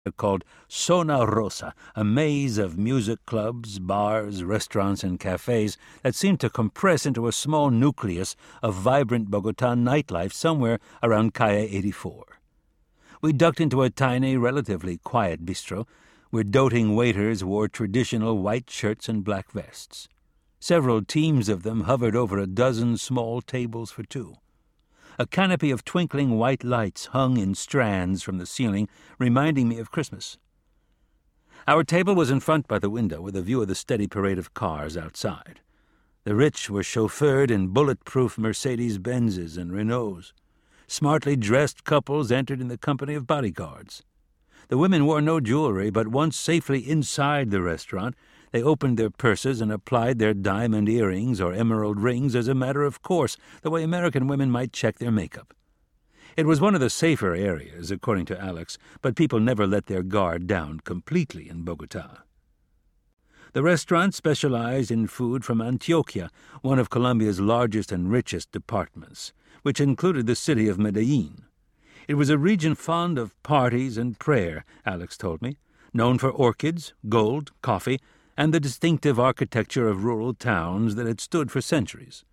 called Zona Rosa, a maze of music clubs, bars, restaurants, and cafes that seemed to compress into a small nucleus of vibrant Bogotá nightlife somewhere around Calle 84. We ducked into a tiny, relatively quiet bistro, where doting waiters wore traditional white shirts and black vests. Several teams of them hovered over a dozen small tables for two. A canopy of twinkling white lights hung in strands from the ceiling, reminding me of Christmas. Our table was in front by the window, with a view of the steady parade of cars outside. The rich were chauffeured in bulletproof Mercedes-Benzes and Renaults. Smartly dressed couples entered in the company of bodyguards. The women wore no jewelry, but once safely inside the restaurant, they opened their purses and applied their diamond earrings or emerald rings as a matter of course, the way American women might check their makeup. It was one of the safer areas, according to Alex, but people never let their guard down completely in Bogotá. The restaurant specialized in food from Antioquia, one of Colombia's largest and richest departments, which included the city of Medellín. It was a region fond of parties and prayer, Alex told me, known for orchids, gold, coffee, and the distinctive architecture of rural towns that had stood for centuries.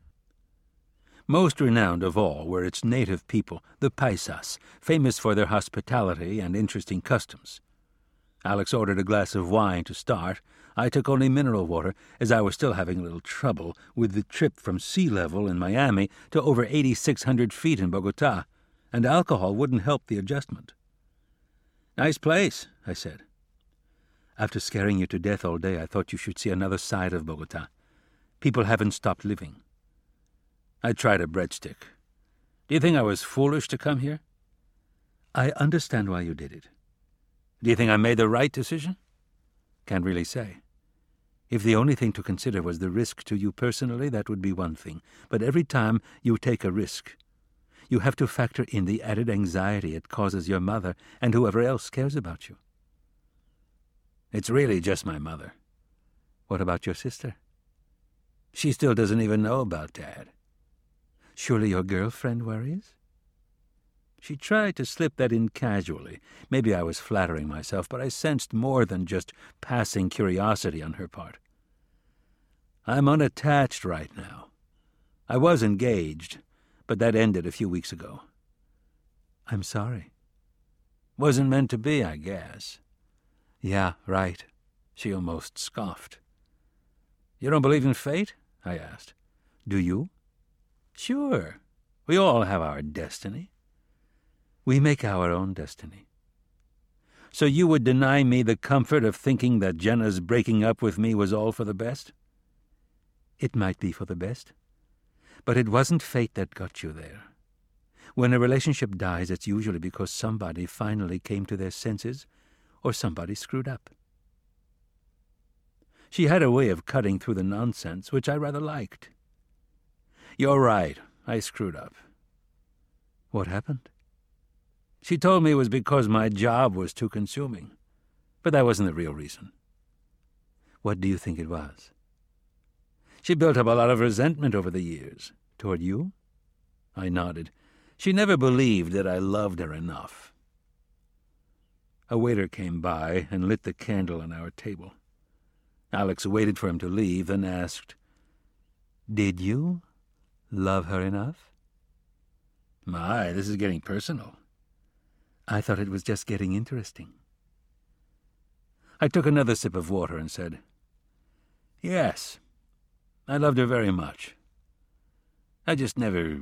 Most renowned of all were its native people, the Paisas, famous for their hospitality and interesting customs. Alex ordered a glass of wine to start. I took only mineral water, as I was still having a little trouble with the trip from sea level in Miami to over 8,600 feet in Bogotá, and alcohol wouldn't help the adjustment. "Nice place," I said. "After scaring you to death all day, I thought you should see another side of Bogotá. People haven't stopped living." I tried a breadstick. "Do you think I was foolish to come here?" "I understand why you did it." "Do you think I made the right decision?" "Can't really say. If the only thing to consider was the risk to you personally, that would be one thing. But every time you take a risk, you have to factor in the added anxiety it causes your mother and whoever else cares about you." "It's really just my mother." "What about your sister?" "She still doesn't even know about Dad." "Surely your girlfriend worries?" She tried to slip that in casually. Maybe I was flattering myself, but I sensed more than just passing curiosity on her part. "I'm unattached right now. I was engaged, but that ended a few weeks ago." "I'm sorry." "Wasn't meant to be, I guess." "Yeah, right," she almost scoffed. "You don't believe in fate?" I asked. "Do you?" "Sure. We all have our destiny." "We make our own destiny." "So you would deny me the comfort of thinking that Jenna's breaking up with me was all for the best?" "It might be for the best. But it wasn't fate that got you there. When a relationship dies, it's usually because somebody finally came to their senses or somebody screwed up." She had a way of cutting through the nonsense, which I rather liked. "You're right. I screwed up." "What happened?" "She told me it was because my job was too consuming. But that wasn't the real reason." "What do you think it was?" "She built up a lot of resentment over the years." "Toward you?" I nodded. "She never believed that I loved her enough." A waiter came by and lit the candle on our table. Alex waited for him to leave, then asked, "Did you love her enough?" "My, this is getting personal." "I thought it was just getting interesting." I took another sip of water and said, "Yes, I loved her very much. I just never—"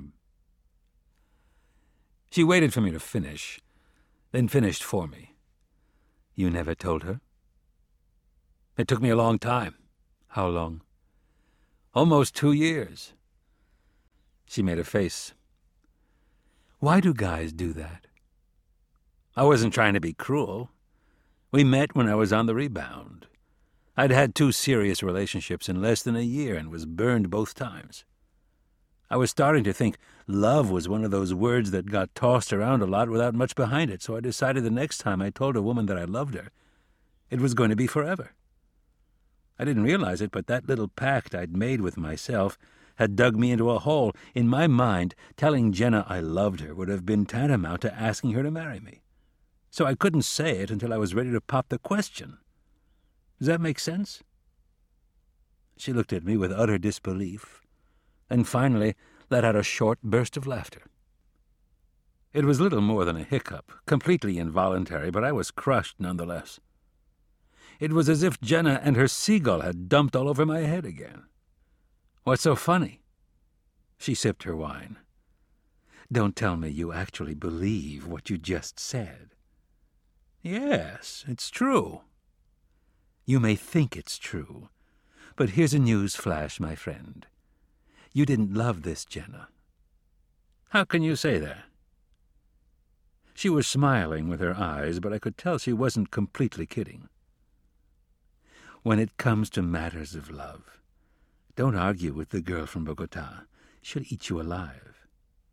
She waited for me to finish, then finished for me. "You never told her?" "It took me a long time." "How long?" "Almost 2 years." She made a face. "Why do guys do that?" "I wasn't trying to be cruel. We met when I was on the rebound. I'd had 2 serious relationships in less than a year and was burned both times. I was starting to think love was one of those words that got tossed around a lot without much behind it, so I decided the next time I told a woman that I loved her, it was going to be forever. I didn't realize it, but that little pact I'd made with myself had dug me into a hole. In my mind, telling Jenna I loved her would have been tantamount to asking her to marry me. so I couldn't say it until I was ready to pop the question. Does that make sense?" She looked at me with utter disbelief, and finally let out a short burst of laughter. It was little more than a hiccup, completely involuntary, but I was crushed nonetheless. It was as if Jenna and her seagull had dumped all over my head again. "What's so funny?" She sipped her wine. "Don't tell me you actually believe what you just said." "Yes, it's true." "You may think it's true, but here's a news flash, my friend. You didn't love this Jenna." "How can you say that?" She was smiling with her eyes, but I could tell she wasn't completely kidding. "When it comes to matters of love, don't argue with the girl from Bogotá. She'll eat you alive."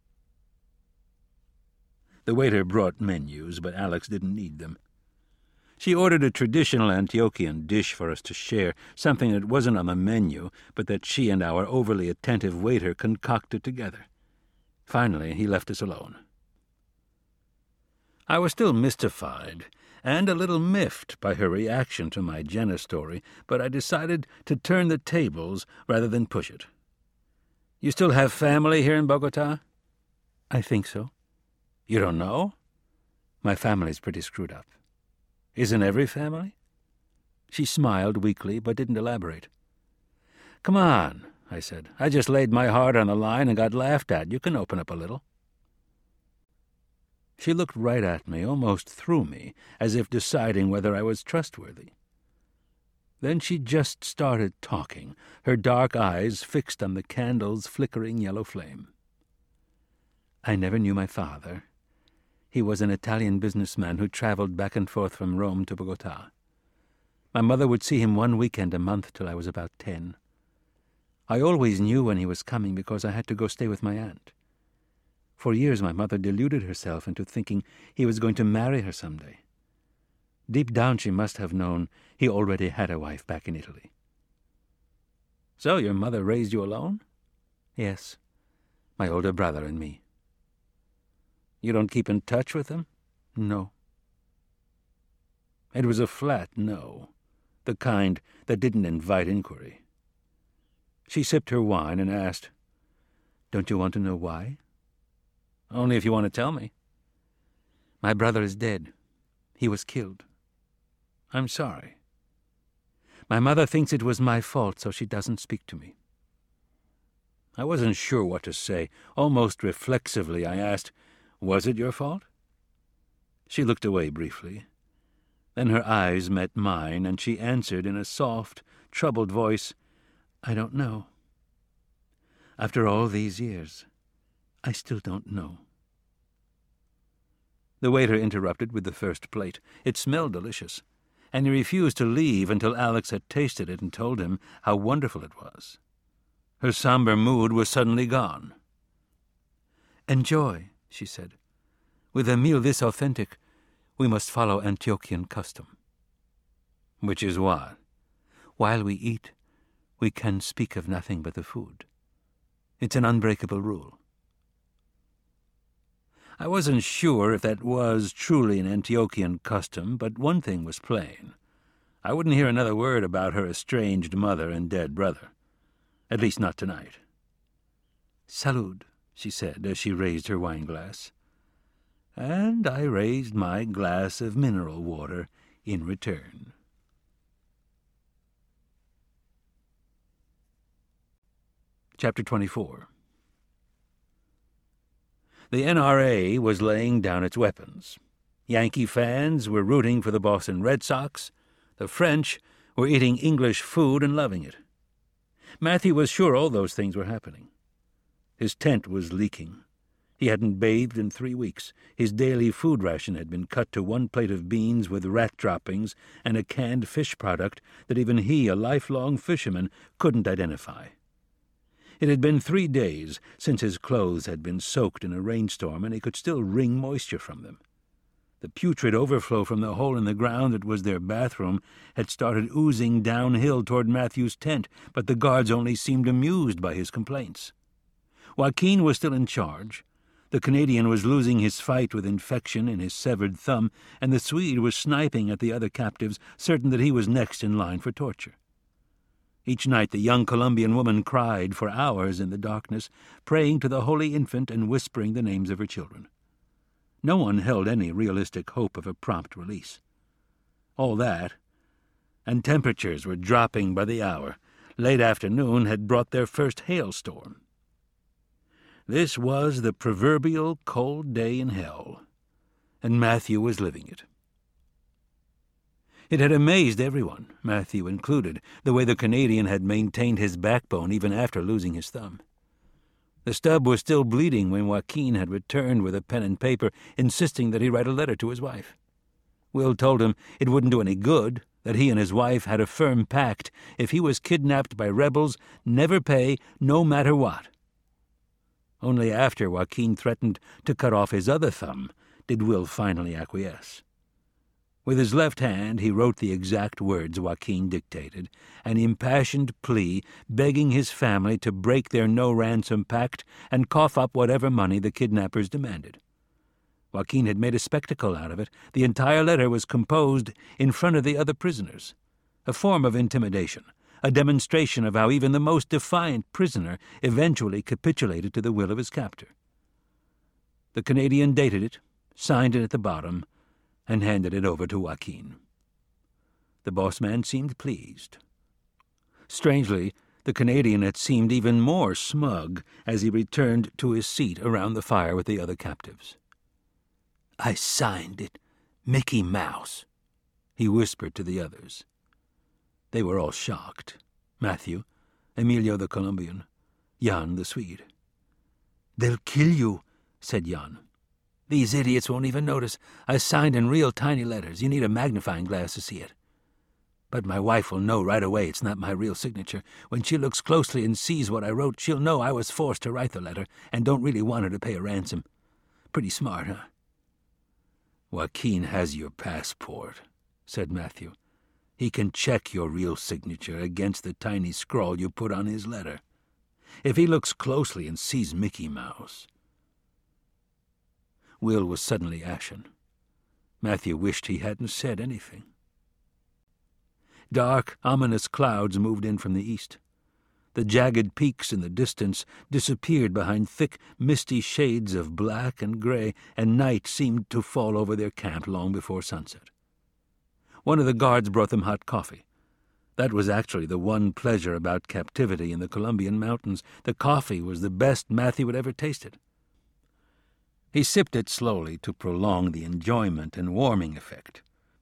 The waiter brought menus, but Alex didn't need them. She ordered a traditional Antiochian dish for us to share, something that wasn't on the menu, but that she and our overly attentive waiter concocted together. Finally, he left us alone. I was still mystified and a little miffed by her reaction to my Jenna story, but I decided to turn the tables rather than push it. "You still have family here in Bogotá?" "I think so." "You don't know?" "My family's pretty screwed up." "Isn't every family?" She smiled weakly, but didn't elaborate. "Come on," I said. "I just laid my heart on the line and got laughed at. You can open up a little." She looked right at me, almost through me, as if deciding whether I was trustworthy. Then she just started talking, her dark eyes fixed on the candle's flickering yellow flame. "I never knew my father. He was an Italian businessman who traveled back and forth from Rome to Bogotá. My mother would see him one weekend a month till I was about 10. I always knew when he was coming because I had to go stay with my aunt. For years my mother deluded herself into thinking he was going to marry her someday. Deep down she must have known he already had a wife back in Italy." "So your mother raised you alone?" "Yes, my older brother and me." "You don't keep in touch with them?" "No." It was a flat no, the kind that didn't invite inquiry. She sipped her wine and asked, "Don't you want to know why?" "Only if you want to tell me." "My brother is dead. He was killed." "I'm sorry." "My mother thinks it was my fault, so she doesn't speak to me." I wasn't sure what to say. Almost reflexively I asked, "Was it your fault?" She looked away briefly. Then her eyes met mine, and she answered in a soft, troubled voice, "I don't know. After all these years, I still don't know." The waiter interrupted with the first plate. It smelled delicious, and he refused to leave until Alex had tasted it and told him how wonderful it was. Her somber mood was suddenly gone. "Enjoy," she said. "With a meal this authentic, we must follow Antiochian custom." "Which is what?" "While we eat, we can speak of nothing but the food. It's an unbreakable rule." I wasn't sure if that was truly an Antiochian custom, but one thing was plain. I wouldn't hear another word about her estranged mother and dead brother. At least not tonight. "Salud," she said as she raised her wine-glass. And I raised my glass of mineral water in return. Chapter 24. The NRA was laying down its weapons. Yankee fans were rooting for the Boston Red Sox. The French were eating English food and loving it. Matthew was sure all those things were happening. His tent was leaking. He hadn't bathed in 3 weeks. His daily food ration had been cut to 1 plate of beans with rat droppings and a canned fish product that even he, a lifelong fisherman, couldn't identify. It had been 3 days since his clothes had been soaked in a rainstorm, and he could still wring moisture from them. The putrid overflow from the hole in the ground that was their bathroom had started oozing downhill toward Matthew's tent, but the guards only seemed amused by his complaints. Joaquin was still in charge. The Canadian was losing his fight with infection in his severed thumb, and the Swede was sniping at the other captives, certain that he was next in line for torture. Each night the young Colombian woman cried for hours in the darkness, praying to the Holy Infant and whispering the names of her children. No one held any realistic hope of a prompt release. All that, and temperatures were dropping by the hour. Late afternoon had brought their first hailstorm. This was the proverbial cold day in hell, and Matthew was living it. It had amazed everyone, Matthew included, the way the Canadian had maintained his backbone even after losing his thumb. The stub was still bleeding when Joaquin had returned with a pen and paper, insisting that he write a letter to his wife. Will told him it wouldn't do any good, that he and his wife had a firm pact: if he was kidnapped by rebels, never pay, no matter what. Only after Joaquin threatened to cut off his other thumb did Will finally acquiesce. With his left hand he wrote the exact words Joaquin dictated, an impassioned plea begging his family to break their no-ransom pact and cough up whatever money the kidnappers demanded. Joaquin had made a spectacle out of it. The entire letter was composed in front of the other prisoners, a form of intimidation, a demonstration of how even the most defiant prisoner eventually capitulated to the will of his captor. The Canadian dated it, signed it at the bottom, and handed it over to Joaquin. The boss man seemed pleased. Strangely, the Canadian had seemed even more smug as he returned to his seat around the fire with the other captives. "I signed it, Mickey Mouse," he whispered to the others. They were all shocked. Matthew, Emilio the Colombian, Jan the Swede. "They'll kill you," said Jan. "These idiots won't even notice. I signed in real tiny letters. You need a magnifying glass to see it. But my wife will know right away it's not my real signature. When she looks closely and sees what I wrote, she'll know I was forced to write the letter and don't really want her to pay a ransom. Pretty smart, huh?" "Joaquin has your passport," said Matthew. "He can check your real signature against the tiny scrawl you put on his letter. If he looks closely and sees Mickey Mouse..." Will was suddenly ashen. Matthew wished he hadn't said anything. Dark, ominous clouds moved in from the east. The jagged peaks in the distance disappeared behind thick, misty shades of black and gray, and night seemed to fall over their camp long before sunset. One of the guards brought them hot coffee. That was actually the one pleasure about captivity in the Colombian mountains. The coffee was the best Matthew had ever tasted. He sipped it slowly to prolong the enjoyment and warming effect.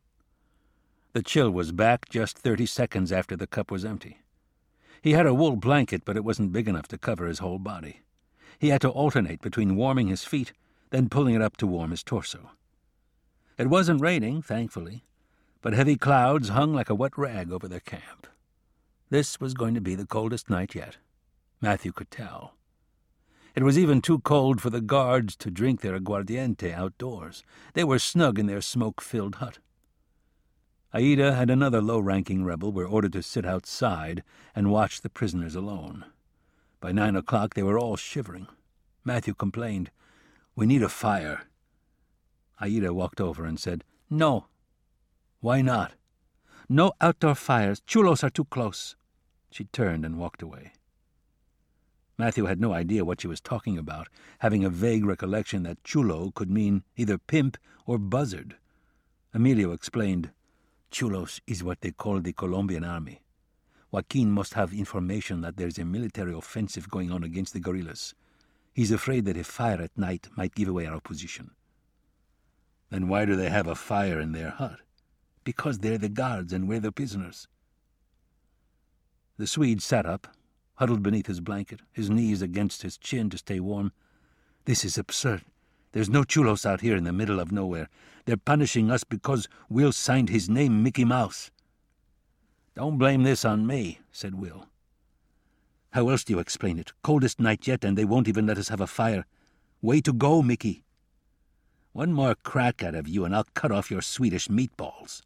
The chill was back just 30 seconds after the cup was empty. He had a wool blanket, but it wasn't big enough to cover his whole body. He had to alternate between warming his feet, then pulling it up to warm his torso. It wasn't raining, thankfully, but heavy clouds hung like a wet rag over their camp. This was going to be the coldest night yet. Matthew could tell. It was even too cold for the guards to drink their aguardiente outdoors. They were snug in their smoke-filled hut. Aida and another low-ranking rebel were ordered to sit outside and watch the prisoners alone. By 9 o'clock they were all shivering. Matthew complained, "We need a fire." Aida walked over and said, "No." "Why not?" "No outdoor fires. Chulos are too close." She turned and walked away. Matthew had no idea what she was talking about, having a vague recollection that chulo could mean either pimp or buzzard. Emilio explained, "Chulos is what they call the Colombian army. Joaquin must have information that there's a military offensive going on against the guerrillas. He's afraid that a fire at night might give away our position." "Then why do they have a fire in their hut?" "Because they're the guards and we're the prisoners." The Swede sat up, huddled beneath his blanket, his knees against his chin to stay warm. "This is absurd. There's no chulos out here in the middle of nowhere. They're punishing us because Will signed his name Mickey Mouse." "Don't blame this on me," said Will. "How else do you explain it? Coldest night yet, and they won't even let us have a fire. Way to go, Mickey. One more crack out of you, and I'll cut off your Swedish meatballs."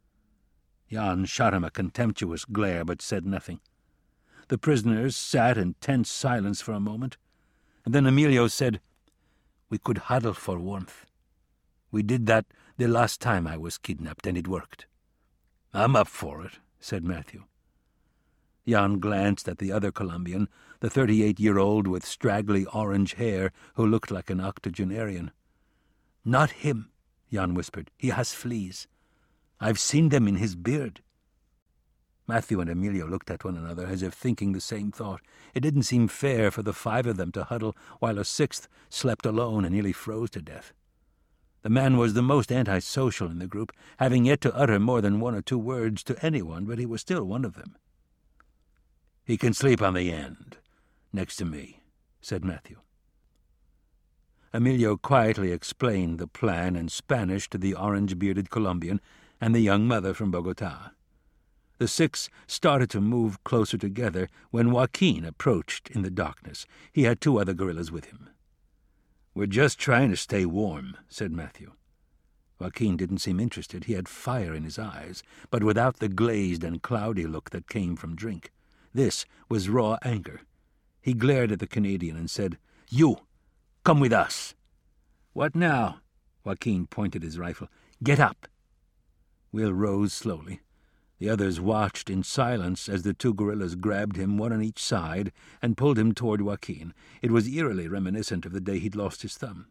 Jan shot him a contemptuous glare, but said nothing. The prisoners sat in tense silence for a moment, and then Emilio said, We could huddle for warmth. We did that the last time I was kidnapped, and it worked." "I'm up for it," said Matthew. Jan glanced at the other Colombian, the 38-year-old with straggly orange hair who looked like an octogenarian. "Not him," Jan whispered. "He has fleas. I've seen them in his beard." Matthew and Emilio looked at one another as if thinking the same thought. It didn't seem fair for the 5 of them to huddle while a 6th slept alone and nearly froze to death. The man was the most antisocial in the group, having yet to utter more than 1 or 2 words to anyone, but he was still one of them. "He can sleep on the end, next to me," said Matthew. Emilio quietly explained the plan in Spanish to the orange-bearded Colombian and the young mother from Bogotá. The 6 started to move closer together when Joaquin approached in the darkness. He had 2 other guerrillas with him. "We're just trying to stay warm," said Matthew. Joaquin didn't seem interested. He had fire in his eyes, but without the glazed and cloudy look that came from drink. This was raw anger. He glared at the Canadian and said, "You, come with us." "What now?" Joaquin pointed his rifle. "Get up." Will rose slowly. The others watched in silence as the 2 guerrillas grabbed him, 1 on each side, and pulled him toward Joaquin. It was eerily reminiscent of the day he'd lost his thumb.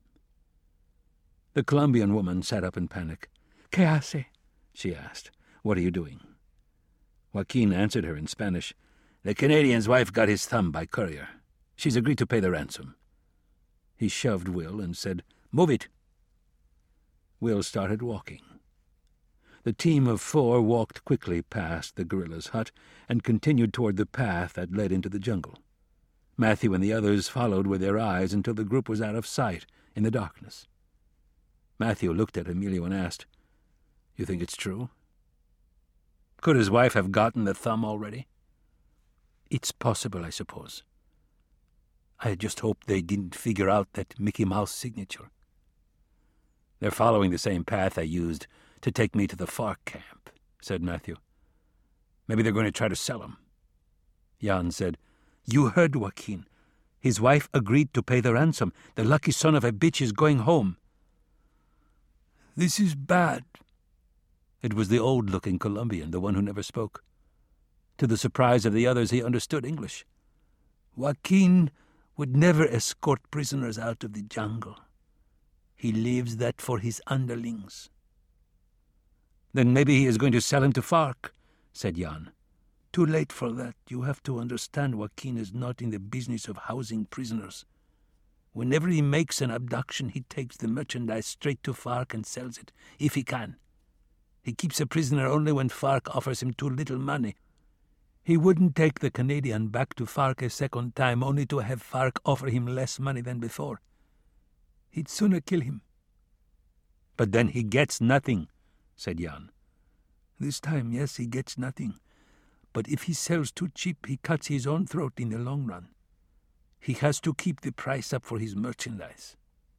The Colombian woman sat up in panic. "¿Qué hace?" she asked. "What are you doing?" Joaquin answered her in Spanish. "The Canadian's wife got his thumb by courier. She's agreed to pay the ransom." He shoved Will and said, "Move it." Will started walking. The team of 4 walked quickly past the guerrilla's hut and continued toward the path that led into the jungle. Matthew and the others followed with their eyes until the group was out of sight in the darkness. Matthew looked at Emilio and asked, "You think it's true? Could his wife have gotten the thumb already?" "It's possible, I suppose. I just hope they didn't figure out that Mickey Mouse signature." "They're following the same path I used to take me to the FARC camp," said Matthew. "Maybe they're going to try to sell him." Jan said, "You heard Joaquin. His wife agreed to pay the ransom. The lucky son of a bitch is going home." "This is bad." It was the old-looking Colombian, the one who never spoke. To the surprise of the others, he understood English. "Joaquin would never escort prisoners out of the jungle. He leaves that for his underlings." "Then maybe he is going to sell him to FARC," said Jan. "Too late for that. You have to understand Joaquin is not in the business of housing prisoners. Whenever he makes an abduction, he takes the merchandise straight to FARC and sells it, if he can. He keeps a prisoner only when FARC offers him too little money. He wouldn't take the Canadian back to FARC a second time, only to have FARC offer him less money than before. He'd sooner kill him." "But then he gets nothing," said Jan. "This time, yes, he gets nothing. But if he sells too cheap, he cuts his own throat in the long run. He has to keep the price up for his merchandise."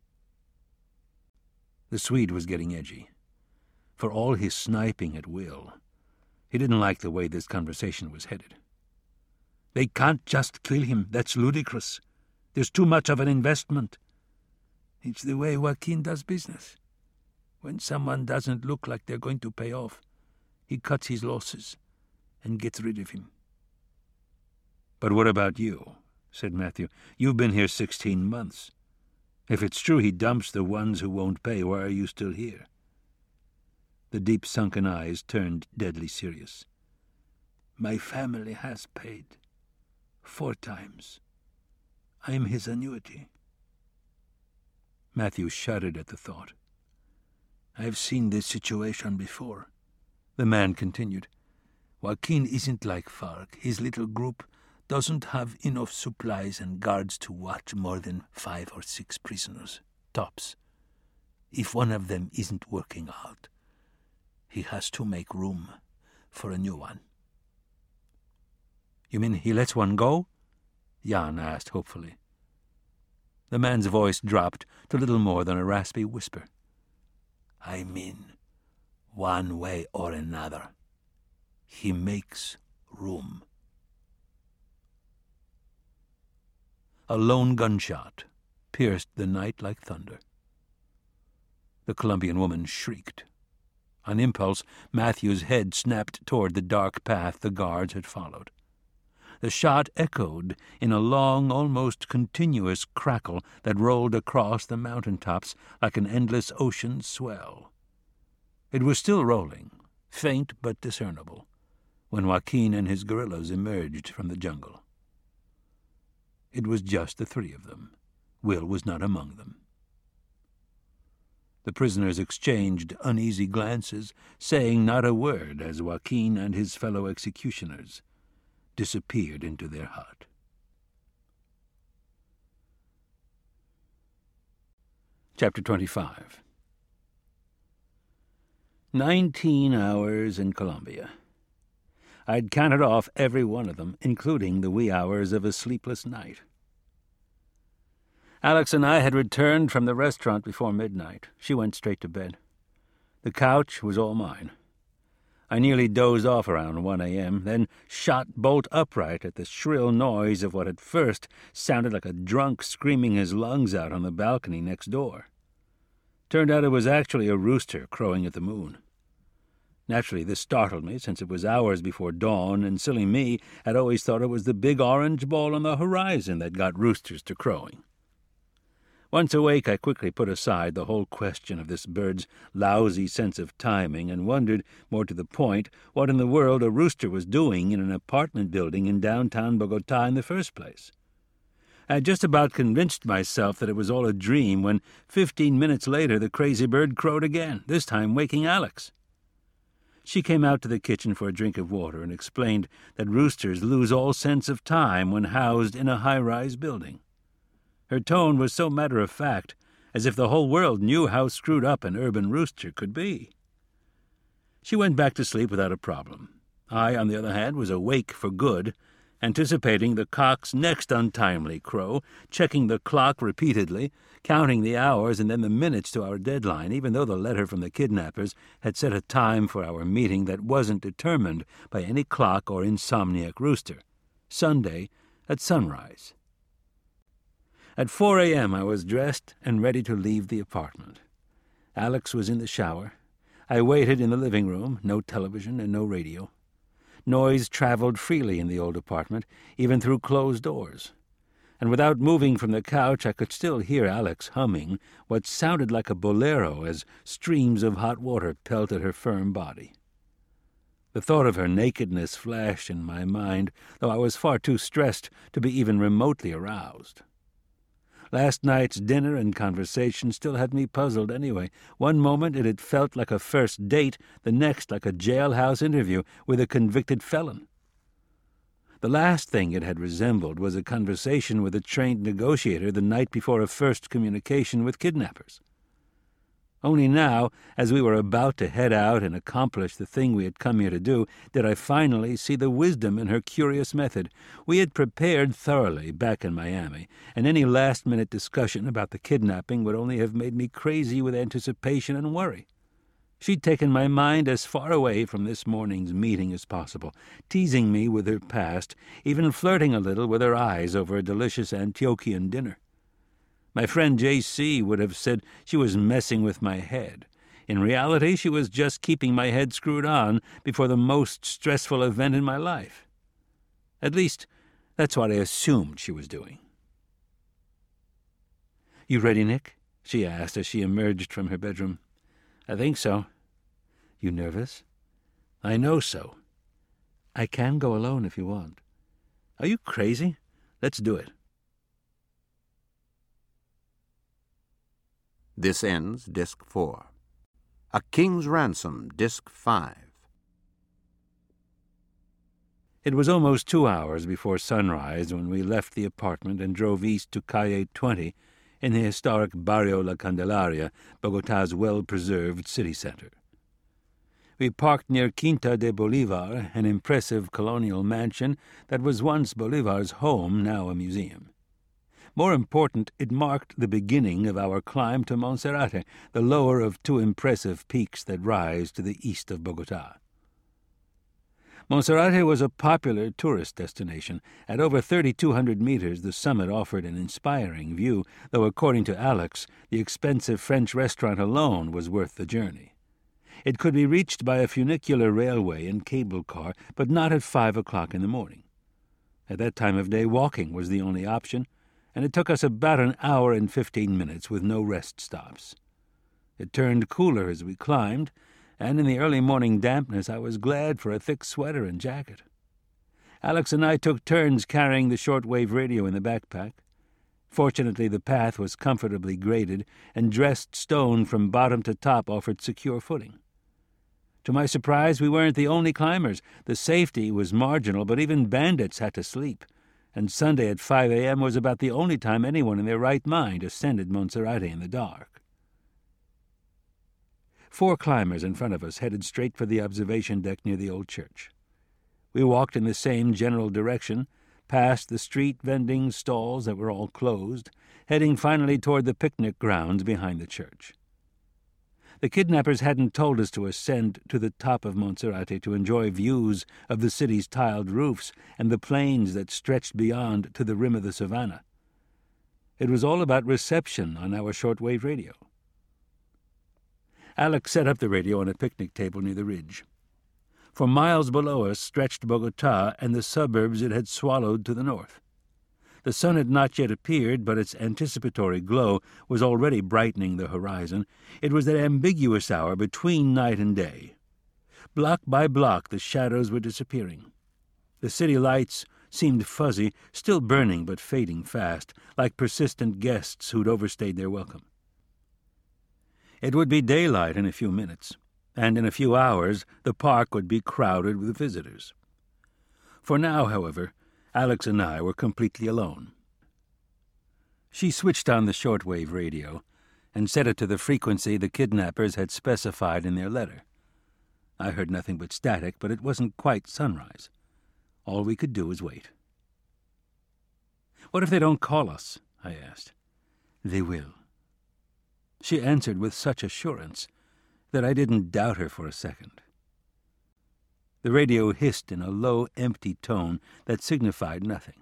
The Swede was getting edgy. For all his sniping at Will, he didn't like the way this conversation was headed. "They can't just kill him. That's ludicrous. There's too much of an investment." "It's the way Joaquin does business. When someone doesn't look like they're going to pay off, he cuts his losses and gets rid of him." "But what about you?" said Matthew. "You've been here 16 months. If it's true he dumps the ones who won't pay, why are you still here?" The deep sunken eyes turned deadly serious. "My family has paid 4 times. I'm his annuity." Matthew shuddered at the thought. "I've seen this situation before," the man continued. "Joaquin isn't like FARC. His little group doesn't have enough supplies and guards to watch more than 5 or 6 prisoners, tops. If one of them isn't working out, he has to make room for a new one." "You mean he lets one go?" Jan asked hopefully. The man's voice dropped to little more than a raspy whisper. "I mean, one way or another, he makes room." A lone gunshot pierced the night like thunder. The Colombian woman shrieked. On impulse, Matthew's head snapped toward the dark path the guards had followed. The shot echoed in a long, almost continuous crackle that rolled across the mountain-tops like an endless ocean swell. It was still rolling, faint but discernible, when Joaquin and his guerrillas emerged from the jungle. It was just the three of them. Will was not among them. The prisoners exchanged uneasy glances, saying not a word as Joaquin and his fellow executioners disappeared into their hut. Chapter 25. 19 hours in Colombia. I'd counted off every one of them, including the wee hours of a sleepless night. Alex and I had returned from the restaurant before midnight. She went straight to bed. The couch was all mine. I nearly dozed off around 1 a.m., then shot bolt upright at the shrill noise of what at first sounded like a drunk screaming his lungs out on the balcony next door. Turned out it was actually a rooster crowing at the moon. Naturally, this startled me, since it was hours before dawn, and silly me had always thought it was the big orange ball on the horizon that got roosters to crowing. Once awake, I quickly put aside the whole question of this bird's lousy sense of timing and wondered, more to the point, what in the world a rooster was doing in an apartment building in downtown Bogotá in the first place. I had just about convinced myself that it was all a dream when 15 minutes later the crazy bird crowed again, this time waking Alex. She came out to the kitchen for a drink of water and explained that roosters lose all sense of time when housed in a high-rise building. Her tone was so matter-of-fact, as if the whole world knew how screwed up an urban rooster could be. She went back to sleep without a problem. I, on the other hand, was awake for good, anticipating the cock's next untimely crow, checking the clock repeatedly, counting the hours and then the minutes to our deadline, even though the letter from the kidnappers had set a time for our meeting that wasn't determined by any clock or insomniac rooster. Sunday at sunrise. At 4 a.m. I was dressed and ready to leave the apartment. Alex was in the shower. I waited in the living room, no television and no radio. Noise traveled freely in the old apartment, even through closed doors. And without moving from the couch, I could still hear Alex humming what sounded like a bolero as streams of hot water pelted her firm body. The thought of her nakedness flashed in my mind, though I was far too stressed to be even remotely aroused. Last night's dinner and conversation still had me puzzled anyway. One moment it had felt like a first date, the next like a jailhouse interview with a convicted felon. The last thing it had resembled was a conversation with a trained negotiator the night before a first communication with kidnappers. Only now, as we were about to head out and accomplish the thing we had come here to do, did I finally see the wisdom in her curious method. We had prepared thoroughly back in Miami, and any last-minute discussion about the kidnapping would only have made me crazy with anticipation and worry. She'd taken my mind as far away from this morning's meeting as possible, teasing me with her past, even flirting a little with her eyes over a delicious Antiochian dinner. My friend J.C. would have said she was messing with my head. In reality, she was just keeping my head screwed on before the most stressful event in my life. At least, that's what I assumed she was doing. "You ready, Nick?" she asked as she emerged from her bedroom. "I think so." "You nervous?" "I know so." "I can go alone if you want." "Are you crazy? Let's do it." This ends Disc 4. A King's Ransom, Disc 5. It was almost 2 hours before sunrise when we left the apartment and drove east to Calle 20 in the historic Barrio La Candelaria, Bogotá's well-preserved city center. We parked near Quinta de Bolívar, an impressive colonial mansion that was once Bolívar's home, now a museum. More important, it marked the beginning of our climb to Monserrate, the lower of two impressive peaks that rise to the east of Bogotá. Monserrate was a popular tourist destination. At over 3,200 meters, the summit offered an inspiring view, though according to Alex, the expensive French restaurant alone was worth the journey. It could be reached by a funicular railway and cable car, but not at 5 o'clock in the morning. At that time of day, walking was the only option, and it took us about an hour and 15 minutes with no rest stops. It turned cooler as we climbed, and in the early morning dampness I was glad for a thick sweater and jacket. Alex and I took turns carrying the shortwave radio in the backpack. Fortunately, the path was comfortably graded, and dressed stone from bottom to top offered secure footing. To my surprise, we weren't the only climbers. The safety was marginal, but even bandits had to sleep, and Sunday at 5 a.m. was about the only time anyone in their right mind ascended Monserrate in the dark. 4 climbers in front of us headed straight for the observation deck near the old church. We walked in the same general direction, past the street vending stalls that were all closed, heading finally toward the picnic grounds behind the church. The kidnappers hadn't told us to ascend to the top of Monserrate to enjoy views of the city's tiled roofs and the plains that stretched beyond to the rim of the savannah. It was all about reception on our shortwave radio. Alex set up the radio on a picnic table near the ridge. For miles below us stretched Bogotá and the suburbs it had swallowed to the north. The sun had not yet appeared, but its anticipatory glow was already brightening the horizon. It was that ambiguous hour between night and day. Block by block the shadows were disappearing. The city lights seemed fuzzy, still burning but fading fast, like persistent guests who'd overstayed their welcome. It would be daylight in a few minutes, and in a few hours the park would be crowded with visitors. For now, however, Alex and I were completely alone. She switched on the shortwave radio and set it to the frequency the kidnappers had specified in their letter. I heard nothing but static, but it wasn't quite sunrise. All we could do was wait. "What if they don't call us?" I asked. "They will." She answered with such assurance that I didn't doubt her for a second. The radio hissed in a low, empty tone that signified nothing.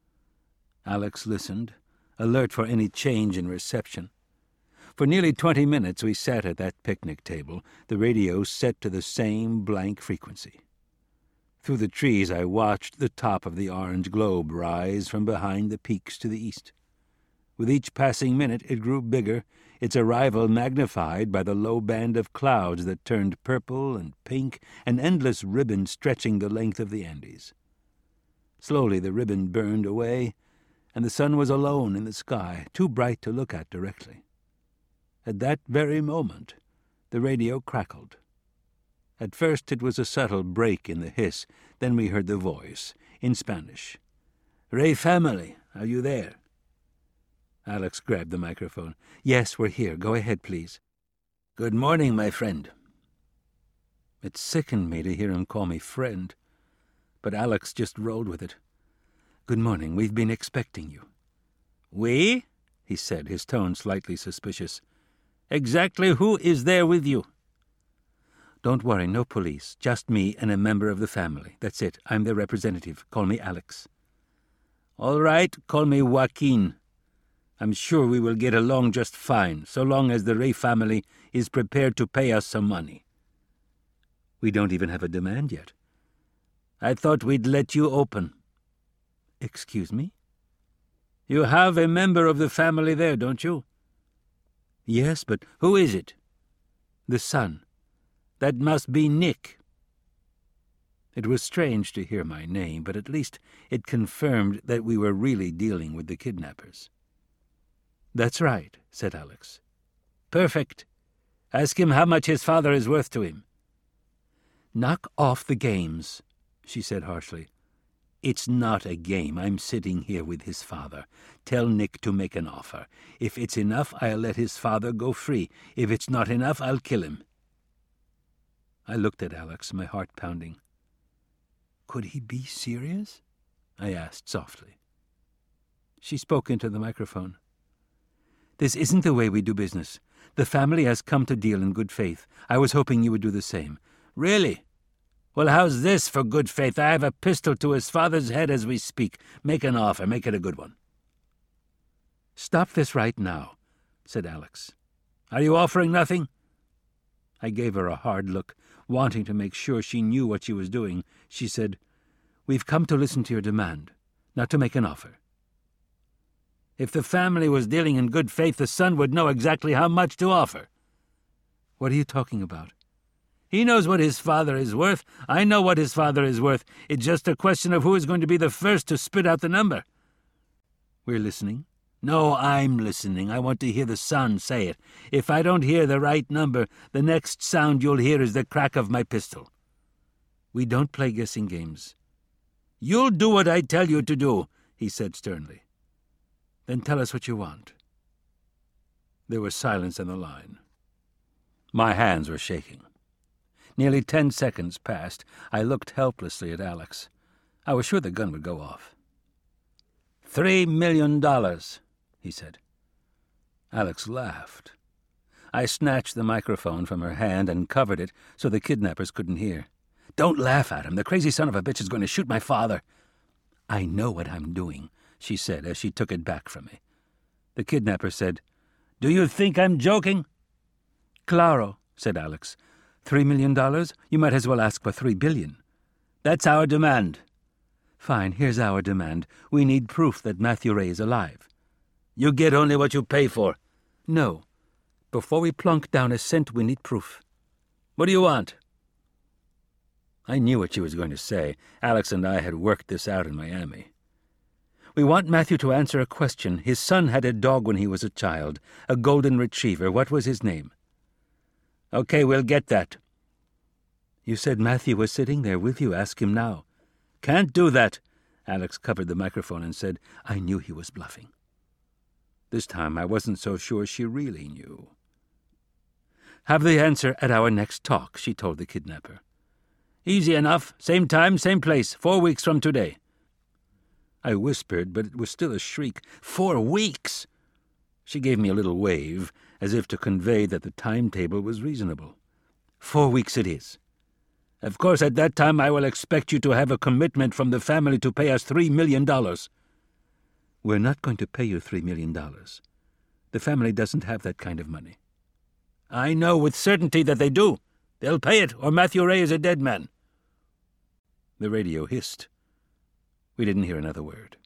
Alex listened, alert for any change in reception. For nearly 20 minutes we sat at that picnic table, the radio set to the same blank frequency. Through the trees I watched the top of the orange globe rise from behind the peaks to the east. With each passing minute it grew bigger, its arrival magnified by the low band of clouds that turned purple and pink, an endless ribbon stretching the length of the Andes. Slowly the ribbon burned away, and the sun was alone in the sky, too bright to look at directly. At that very moment the radio crackled. At first it was a subtle break in the hiss, then we heard the voice, in Spanish. "Ray family, are you there?" Alex grabbed the microphone. "Yes, we're here. Go ahead, please." "Good morning, my friend." It sickened me to hear him call me friend, but Alex just rolled with it. "Good morning. We've been expecting you." "We?" he said, his tone slightly suspicious. "Exactly who is there with you?" "Don't worry, no police. Just me and a member of the family. That's it. I'm their representative. Call me Alex." "All right, call me Joaquin. I'm sure we will get along just fine, so long as the Ray family is prepared to pay us some money." "We don't even have a demand yet." "I thought we'd let you open." "Excuse me?" "You have a member of the family there, don't you?" "Yes, but Who is it?" the son." "That must be Nick." It was strange to hear my name, but at least it confirmed that we were really dealing with the kidnappers. "That's right," said Alex. "Perfect. Ask him how much his father is worth to him." "Knock off the games," she said harshly. "It's not a game. I'm sitting here with his father. Tell Nick to make an offer. If it's enough, I'll let his father go free. If it's not enough, I'll kill him." I looked at Alex, my heart pounding. "Could he be serious?" I asked softly. She spoke into the microphone. "This isn't the way we do business. The family has come to deal in good faith. I was hoping you would do the same." "Really? Well, how's this for good faith? I have a pistol to his father's head as we speak. Make an offer. Make it a good one. Stop this right now, said Alex. Are you offering nothing? I gave her a hard look, wanting to make sure she knew what she was doing. She said, We've come to listen to your demand, not to make an offer. If the family was dealing in good faith, the son would know exactly how much to offer. What are you talking about? He knows what his father is worth. I know what his father is worth. It's just a question of who is going to be the first to spit out the number. We're listening. No, I'm listening. I want to hear the son say it. If I don't hear the right number, the next sound you'll hear is the crack of my pistol. We don't play guessing games. You'll do what I tell you to do, he said sternly. Then tell us what you want. There was silence on the line. My hands were shaking. Nearly 10 seconds passed. I looked helplessly at Alex. I was sure the gun would go off. $3 million, he said. Alex laughed. I snatched the microphone from her hand and covered it so the kidnappers couldn't hear. Don't laugh at him. The crazy son of a bitch is going to shoot my father. I know what I'm doing, she said as she took it back from me. The kidnapper said, Do you think I'm joking? Claro, said Alex. $3 million? You might as well ask for $3 billion. That's our demand. Fine, here's our demand. We need proof that Matthew Ray is alive. You get only what you pay for. No. Before we plunk down a cent, we need proof. What do you want? I knew what she was going to say. Alex and I had worked this out in Miami. We want Matthew to answer a question. His son had a dog when he was a child, a golden retriever. What was his name? Okay, we'll get that. You said Matthew was sitting there with you. Ask him now. Can't do that. Alex covered the microphone and said, I knew he was bluffing. This time I wasn't so sure she really knew. Have the answer at our next talk, she told the kidnapper. Easy enough. Same time, same place. 4 weeks from today. I whispered, but it was still a shriek. 4 weeks! She gave me a little wave, as if to convey that the timetable was reasonable. 4 weeks it is. Of course, at that time I will expect you to have a commitment from the family to pay us $3 million. We're not going to pay you $3 million. The family doesn't have that kind of money. I know with certainty that they do. They'll pay it, or Matthew Ray is a dead man. The radio hissed. We didn't hear another word.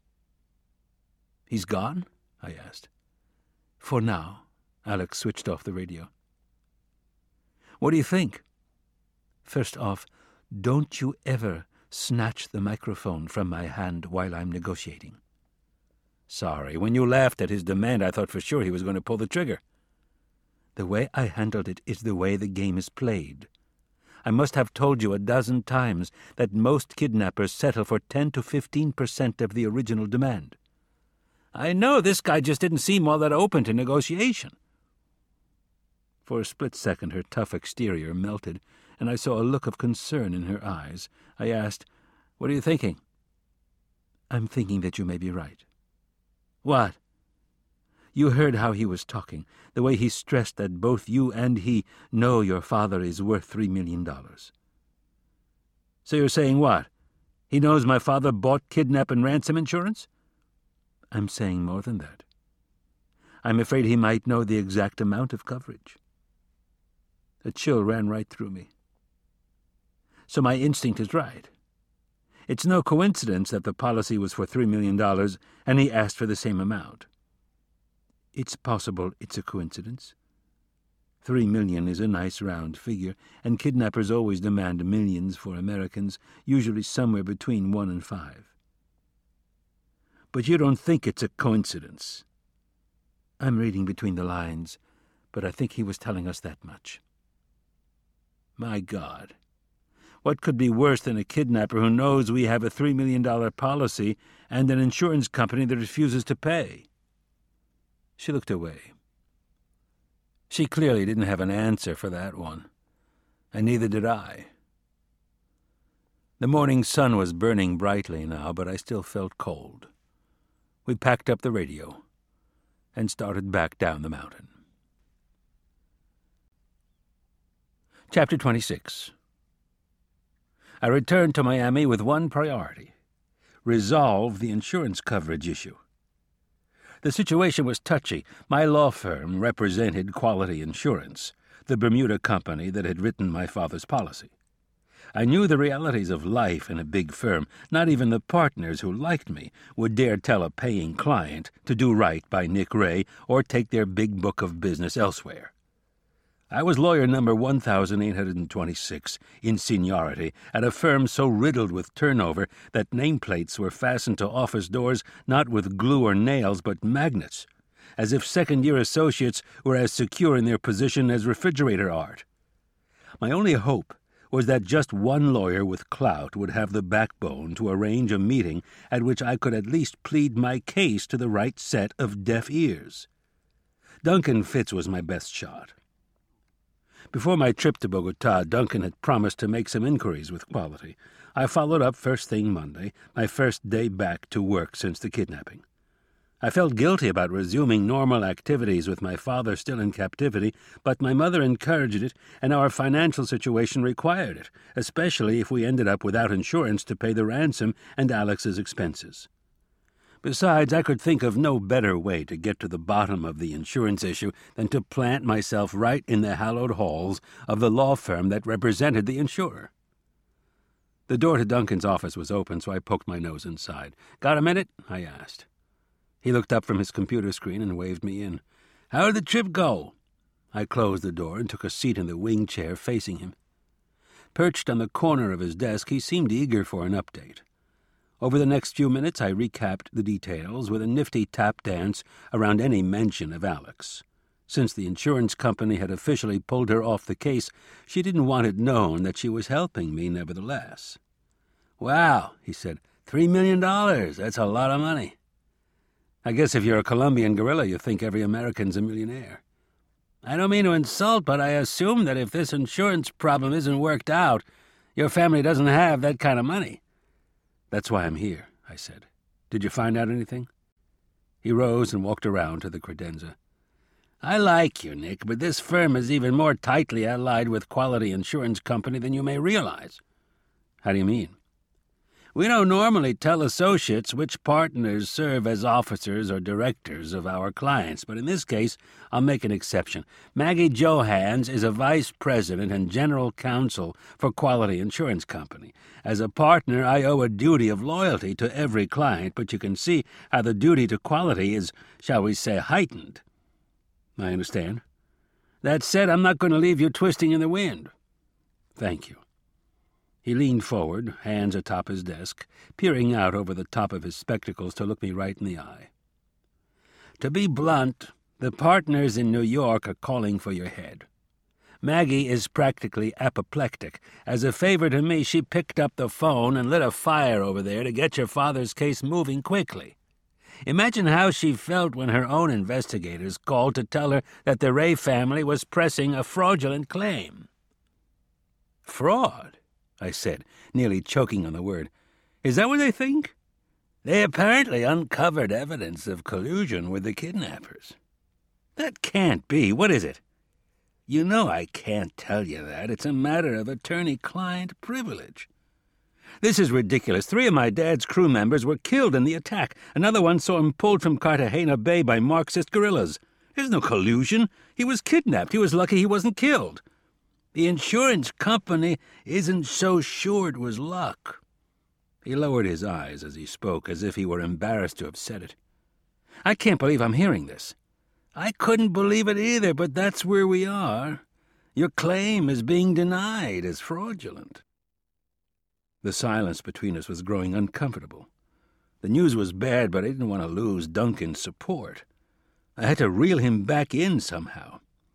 He's gone? I asked. For now. Alex switched off the radio. What do you think? First off, don't you ever snatch the microphone from my hand while I'm negotiating. Sorry, when you laughed at his demand, I thought for sure he was going to pull the trigger. The way I handled it is the way the game is played. I must have told you a dozen times that most kidnappers settle for 10 to 15% of the original demand. I know, this guy just didn't seem all that open to negotiation. For a split second her tough exterior melted, and I saw a look of concern in her eyes. I asked, What are you thinking? I'm thinking that you may be right. What? You heard how he was talking, the way he stressed that both you and he know your father is worth $3 million. So you're saying what? He knows my father bought kidnap and ransom insurance? I'm saying more than that. I'm afraid he might know the exact amount of coverage. A chill ran right through me. So my instinct is right. It's no coincidence that the policy was for $3 million and he asked for the same amount. It's possible it's a coincidence. 3 million is a nice round figure, and kidnappers always demand millions for Americans, usually somewhere between 1 and 5. But you don't think it's a coincidence? I'm reading between the lines, but I think he was telling us that much. My God. What could be worse than a kidnapper who knows we have a $3 million policy and an insurance company that refuses to pay? She looked away. She clearly didn't have an answer for that one, and neither did I. The morning sun was burning brightly now, but I still felt cold. We packed up the radio and started back down the mountain. Chapter 26. I returned to Miami with one priority: resolve the insurance coverage issue. The situation was touchy. My law firm represented Quality Insurance, the Bermuda company that had written my father's policy. I knew the realities of life in a big firm. Not even the partners who liked me would dare tell a paying client to do right by Nick Ray or take their big book of business elsewhere. I was lawyer number 1,826 in seniority at a firm so riddled with turnover that nameplates were fastened to office doors not with glue or nails but magnets, as if second-year associates were as secure in their position as refrigerator art. My only hope was that just one lawyer with clout would have the backbone to arrange a meeting at which I could at least plead my case to the right set of deaf ears. Duncan Fitz was my best shot. Before my trip to Bogota, Duncan had promised to make some inquiries with Quality. I followed up first thing Monday, my first day back to work since the kidnapping. I felt guilty about resuming normal activities with my father still in captivity, but my mother encouraged it, and our financial situation required it, especially if we ended up without insurance to pay the ransom and Alex's expenses. Besides, I could think of no better way to get to the bottom of the insurance issue than to plant myself right in the hallowed halls of the law firm that represented the insurer. The door to Duncan's office was open, so I poked my nose inside. "Got a minute?" I asked. He looked up from his computer screen and waved me in. "How did the trip go?" I closed the door and took a seat in the wing chair facing him. Perched on the corner of his desk, he seemed eager for an update. Over the next few minutes, I recapped the details with a nifty tap dance around any mention of Alex. Since the insurance company had officially pulled her off the case, she didn't want it known that she was helping me nevertheless. "Wow," he said, $3 million. That's a lot of money. I guess if you're a Colombian guerrilla, you think every American's a millionaire. I don't mean to insult, but I assume that if this insurance problem isn't worked out, your family doesn't have that kind of money. "That's why I'm here," I said. "Did you find out anything?" He rose and walked around to the credenza. "I like you, Nick, but this firm is even more tightly allied with Quality Insurance Company than you may realize." "How do you mean?" "We don't normally tell associates which partners serve as officers or directors of our clients, but in this case, I'll make an exception. Maggie Johans is a vice president and general counsel for Quality Insurance Company. As a partner, I owe a duty of loyalty to every client, but you can see how the duty to Quality is, shall we say, heightened." "I understand. That said, I'm not going to leave you twisting in the wind." "Thank you." He leaned forward, hands atop his desk, peering out over the top of his spectacles to look me right in the eye. "To be blunt, the partners in New York are calling for your head. Maggie is practically apoplectic. As a favor to me, she picked up the phone and lit a fire over there to get your father's case moving quickly. Imagine how she felt when her own investigators called to tell her that the Ray family was pressing a fraudulent claim." "Fraud?" I said, nearly choking on the word. "Is that what they think?" "They apparently uncovered evidence of collusion with the kidnappers." "That can't be. What is it?" "You know I can't tell you that. It's a matter of attorney-client privilege." "This is ridiculous. 3 of my dad's crew members were killed in the attack. Another one saw him pulled from Cartagena Bay by Marxist guerrillas. There's no collusion. He was kidnapped. He was lucky he wasn't killed. The insurance company isn't so sure it was luck." He lowered his eyes as he spoke, as if he were embarrassed to have said it. "I can't believe I'm hearing this." "I couldn't believe it either, but that's where we are. Your claim is being denied as fraudulent." The silence between us was growing uncomfortable. The news was bad, but I didn't want to lose Duncan's support. I had to reel him back in somehow.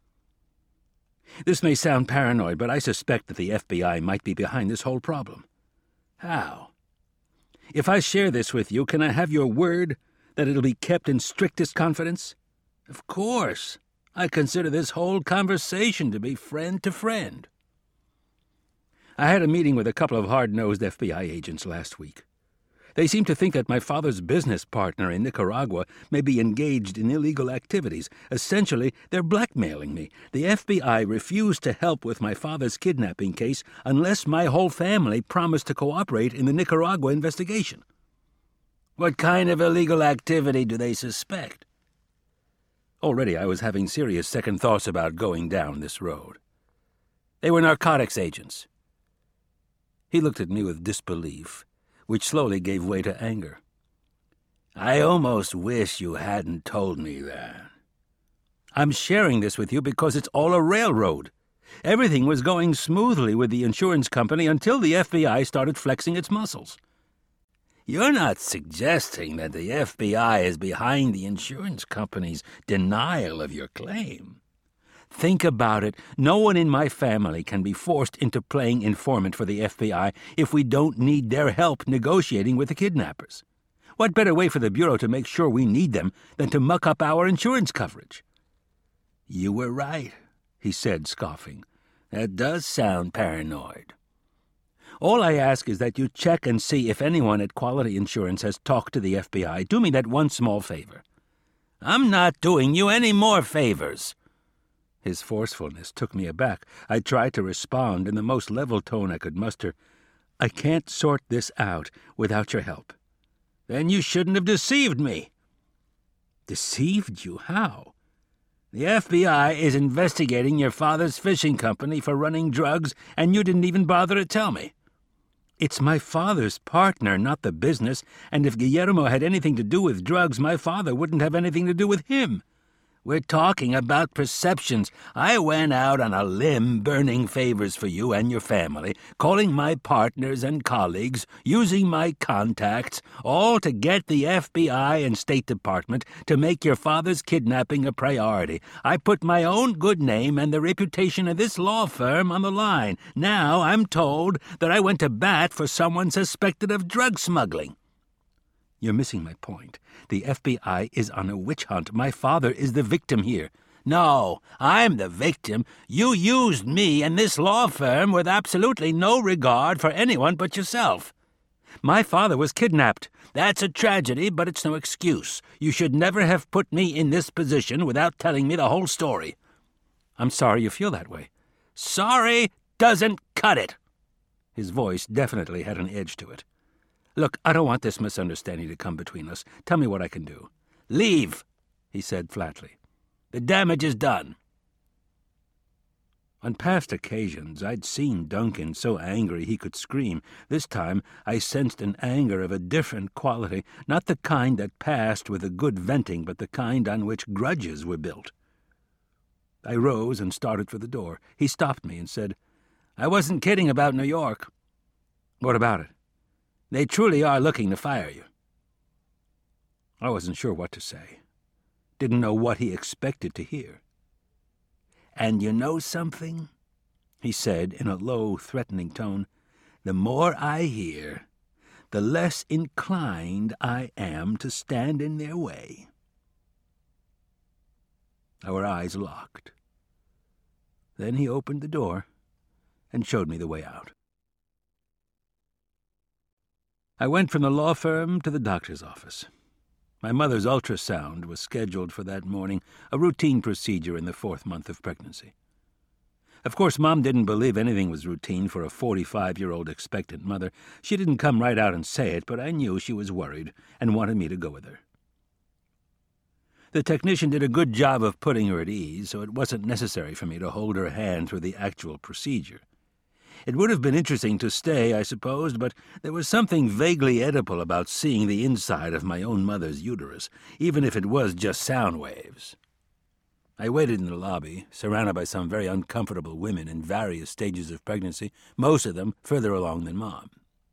"This may sound paranoid, but I suspect that the FBI might be behind this whole problem." "How?" "If I share this with you, can I have your word that it'll be kept in strictest confidence?" "Of course. I consider this whole conversation to be friend to friend." I had a meeting with a couple of hard-nosed FBI agents last week. They seem to think that my father's business partner in Nicaragua may be engaged in illegal activities. Essentially, they're blackmailing me. The FBI refused to help with my father's kidnapping case unless my whole family promised to cooperate in the Nicaragua investigation. What kind of illegal activity do they suspect? Already I was having serious second thoughts about going down this road. They were narcotics agents. He looked at me with disbelief, which slowly gave way to anger. I almost wish you hadn't told me that. I'm sharing this with you because it's all a railroad. Everything was going smoothly with the insurance company until the FBI started flexing its muscles. You're not suggesting that the FBI is behind the insurance company's denial of your claim? Think about it. No one in my family can be forced into playing informant for the FBI if we don't need their help negotiating with the kidnappers. What better way for the Bureau to make sure we need them than to muck up our insurance coverage? You were right, he said, scoffing. That does sound paranoid. All I ask is that you check and see if anyone at Quality Insurance has talked to the FBI. Do me that one small favor. I'm not doing you any more favors. His forcefulness took me aback. I tried to respond in the most level tone I could muster. I can't sort this out without your help. Then you shouldn't have deceived me. Deceived you? How? The FBI is investigating your father's fishing company for running drugs, and you didn't even bother to tell me. It's my father's partner, not the business, and if Guillermo had anything to do with drugs, my father wouldn't have anything to do with him. We're talking about perceptions. I went out on a limb burning favors for you and your family, calling my partners and colleagues, using my contacts, all to get the FBI and State Department to make your father's kidnapping a priority. I put my own good name and the reputation of this law firm on the line. Now I'm told that I went to bat for someone suspected of drug smuggling. You're missing my point. The FBI is on a witch hunt. My father is the victim here. No, I'm the victim. You used me and this law firm with absolutely no regard for anyone but yourself. My father was kidnapped. That's a tragedy, but it's no excuse. You should never have put me in this position without telling me the whole story. I'm sorry you feel that way. Sorry doesn't cut it. His voice definitely had an edge to it. Look, I don't want this misunderstanding to come between us. Tell me what I can do. Leave, he said flatly. The damage is done. On past occasions, I'd seen Duncan so angry he could scream. This time, I sensed an anger of a different quality, not the kind that passed with a good venting, but the kind on which grudges were built. I rose and started for the door. He stopped me and said, I wasn't kidding about New York. What about it? They truly are looking to fire you. I wasn't sure what to say. Didn't know what he expected to hear. And you know something? He said in a low, threatening tone. The more I hear, the less inclined I am to stand in their way. Our eyes locked. Then he opened the door and showed me the way out. I went from the law firm to the doctor's office. My mother's ultrasound was scheduled for that morning, a routine procedure in the 4th month of pregnancy. Of course, Mom didn't believe anything was routine for a 45-year-old expectant mother. She didn't come right out and say it, but I knew she was worried and wanted me to go with her. The technician did a good job of putting her at ease, so it wasn't necessary for me to hold her hand through the actual procedure. It would have been interesting to stay, I supposed, but there was something vaguely Oedipal about seeing the inside of my own mother's uterus, even if it was just sound waves. I waited in the lobby, surrounded by some very uncomfortable women in various stages of pregnancy, most of them further along than Mom.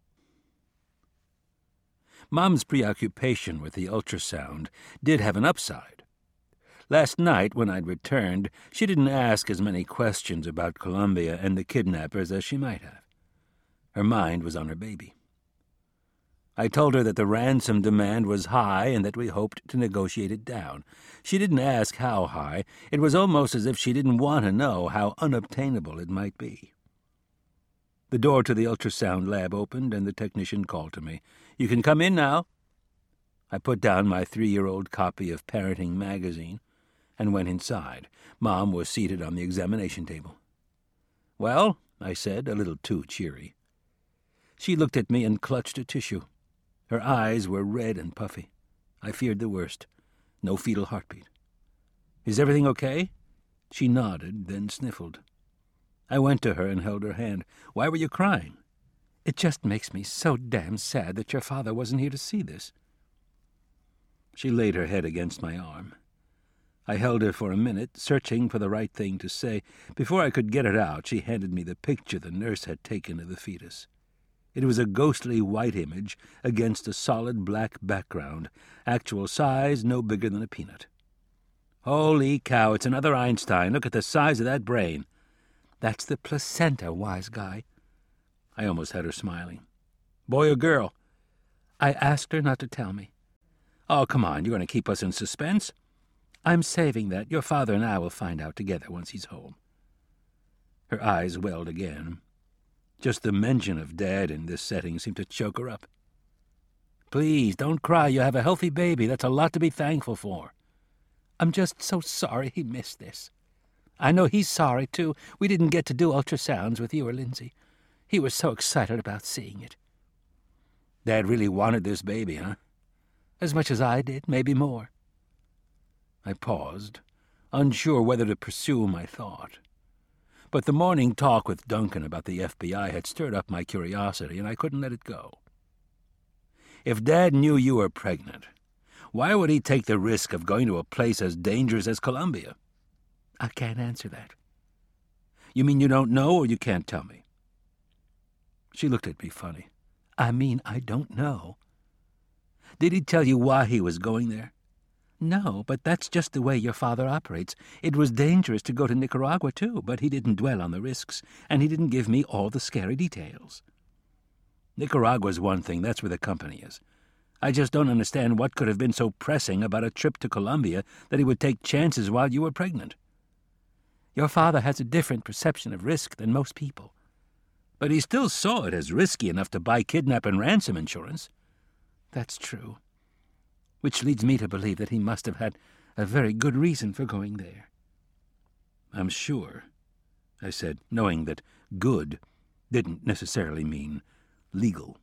Mom's preoccupation with the ultrasound did have an upside. Last night, when I'd returned, she didn't ask as many questions about Colombia and the kidnappers as she might have. Her mind was on her baby. I told her that the ransom demand was high and that we hoped to negotiate it down. She didn't ask how high. It was almost as if she didn't want to know how unobtainable it might be. The door to the ultrasound lab opened, and the technician called to me. "You can come in now." I put down my 3-year-old copy of Parenting Magazine and went inside. Mom was seated on the examination table. "Well," I said, a little too cheery. She looked at me and clutched a tissue. Her eyes were red and puffy. I feared the worst. No fetal heartbeat. "Is everything okay?" She nodded, then sniffled. I went to her and held her hand. "Why were you crying?" "It just makes me so damn sad that your father wasn't here to see this." She laid her head against my arm. I held her for a minute, searching for the right thing to say. Before I could get it out, she handed me the picture the nurse had taken of the fetus. It was a ghostly white image against a solid black background, actual size no bigger than a peanut. "Holy cow, it's another Einstein. Look at the size of that brain." "That's the placenta, wise guy." I almost had her smiling. "Boy or girl?" "I asked her not to tell me." "Oh, come on, you're going to keep us in suspense?" "I'm saving that. Your father and I will find out together once he's home." Her eyes welled again. Just the mention of Dad in this setting seemed to choke her up. "Please, don't cry. You have a healthy baby. That's a lot to be thankful for." "I'm just so sorry he missed this." "I know he's sorry, too. We didn't get to do ultrasounds with you or Lindsay. He was so excited about seeing it." "Dad really wanted this baby, huh?" "As much as I did, maybe more." I paused, unsure whether to pursue my thought. But the morning talk with Duncan about the FBI had stirred up my curiosity, and I couldn't let it go. "If Dad knew you were pregnant, why would he take the risk of going to a place as dangerous as Columbia?" "I can't answer that." "You mean you don't know, or you can't tell me?" She looked at me funny. "I mean, I don't know." "Did he tell you why he was going there?" "No, but that's just the way your father operates. It was dangerous to go to Nicaragua, too, but he didn't dwell on the risks, and he didn't give me all the scary details." "Nicaragua's one thing. That's where the company is. I just don't understand what could have been so pressing about a trip to Colombia that he would take chances while you were pregnant." "Your father has a different perception of risk than most people." "But he still saw it as risky enough to buy kidnap and ransom insurance." "That's true. Which leads me to believe that he must have had a very good reason for going there." "I'm sure," I said, knowing that good didn't necessarily mean legal.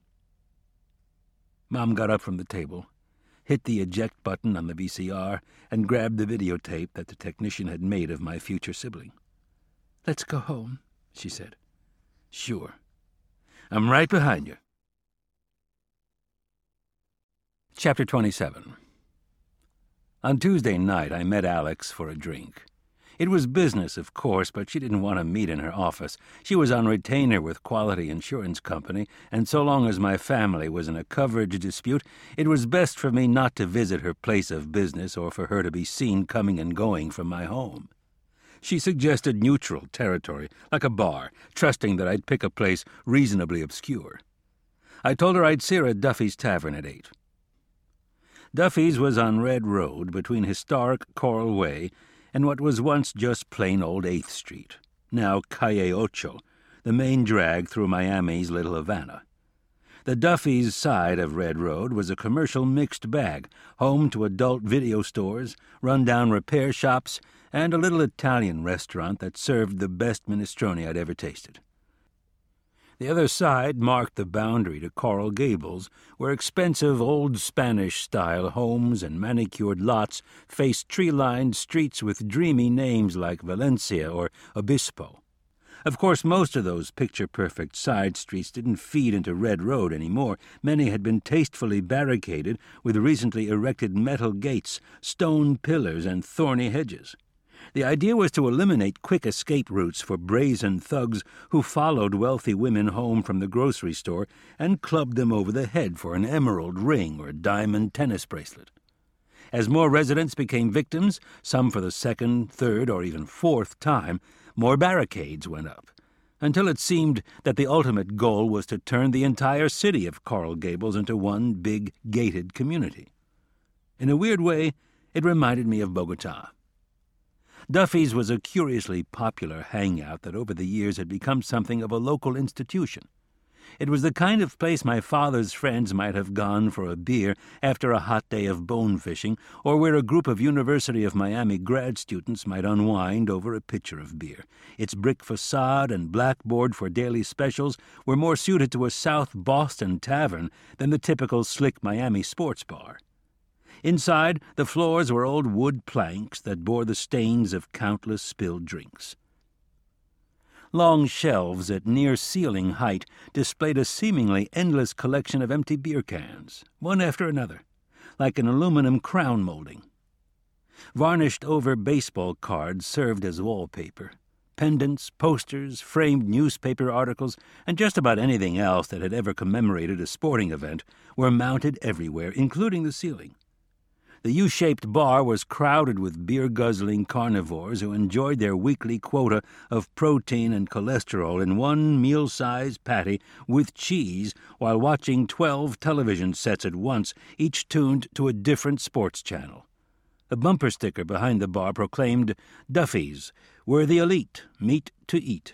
Mom got up from the table, hit the eject button on the VCR, and grabbed the videotape that the technician had made of my future sibling. "Let's go home," she said. "Sure. I'm right behind you." Chapter 27. On Tuesday night, I met Alex for a drink. It was business, of course, but she didn't want to meet in her office. She was on retainer with Quality Insurance Company, and so long as my family was in a coverage dispute, it was best for me not to visit her place of business or for her to be seen coming and going from my home. She suggested neutral territory, like a bar, trusting that I'd pick a place reasonably obscure. I told her I'd see her at Duffy's Tavern at 8. Duffy's was on Red Road between historic Coral Way and what was once just plain old 8th Street, now Calle Ocho, the main drag through Miami's Little Havana. The Duffy's side of Red Road was a commercial mixed bag, home to adult video stores, run-down repair shops, and a little Italian restaurant that served the best minestrone I'd ever tasted. The other side marked the boundary to Coral Gables, where expensive old Spanish-style homes and manicured lots faced tree-lined streets with dreamy names like Valencia or Obispo. Of course, most of those picture-perfect side streets didn't feed into Red Road anymore. Many had been tastefully barricaded with recently erected metal gates, stone pillars, and thorny hedges. The idea was to eliminate quick escape routes for brazen thugs who followed wealthy women home from the grocery store and clubbed them over the head for an emerald ring or diamond tennis bracelet. As more residents became victims, some for the second, third, or even fourth time, more barricades went up, until it seemed that the ultimate goal was to turn the entire city of Coral Gables into one big gated community. In a weird way, it reminded me of Bogota. Duffy's was a curiously popular hangout that over the years had become something of a local institution. It was the kind of place my father's friends might have gone for a beer after a hot day of bone fishing, or where a group of University of Miami grad students might unwind over a pitcher of beer. Its brick facade and blackboard for daily specials were more suited to a South Boston tavern than the typical slick Miami sports bar. Inside, the floors were old wood planks that bore the stains of countless spilled drinks. Long shelves at near-ceiling height displayed a seemingly endless collection of empty beer cans, one after another, like an aluminum crown molding. Varnished-over baseball cards served as wallpaper. Pendants, posters, framed newspaper articles, and just about anything else that had ever commemorated a sporting event were mounted everywhere, including the ceiling. The U-shaped bar was crowded with beer-guzzling carnivores who enjoyed their weekly quota of protein and cholesterol in one meal-sized patty with cheese while watching 12 television sets at once, each tuned to a different sports channel. A bumper sticker behind the bar proclaimed, "Duffy's, where the elite meet to eat."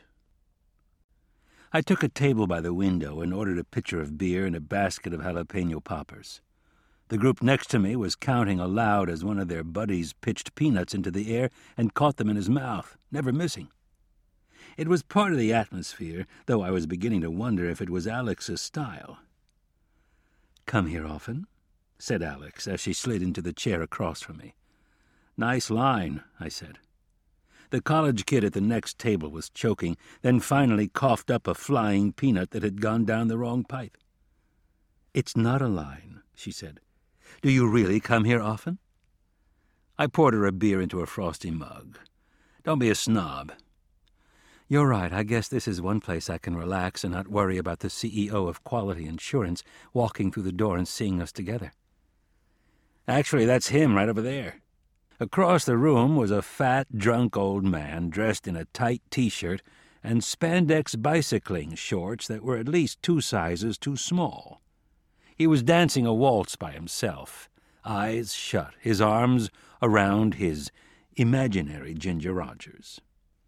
I took a table by the window and ordered a pitcher of beer and a basket of jalapeno poppers. The group next to me was counting aloud as one of their buddies pitched peanuts into the air and caught them in his mouth, never missing. It was part of the atmosphere, though I was beginning to wonder if it was Alex's style. "Come here often?" said Alex as she slid into the chair across from me. "Nice line," I said. The college kid at the next table was choking, then finally coughed up a flying peanut that had gone down the wrong pipe. "It's not a line," she said. "Do you really come here often?" I poured her a beer into a frosty mug. "Don't be a snob." "You're right. I guess this is one place I can relax and not worry about the CEO of Quality Insurance walking through the door and seeing us together." "Actually, that's him right over there." Across the room was a fat, drunk old man dressed in a tight T-shirt and spandex bicycling shorts that were at least 2 sizes too small. He was dancing a waltz by himself, eyes shut, his arms around his imaginary Ginger Rogers.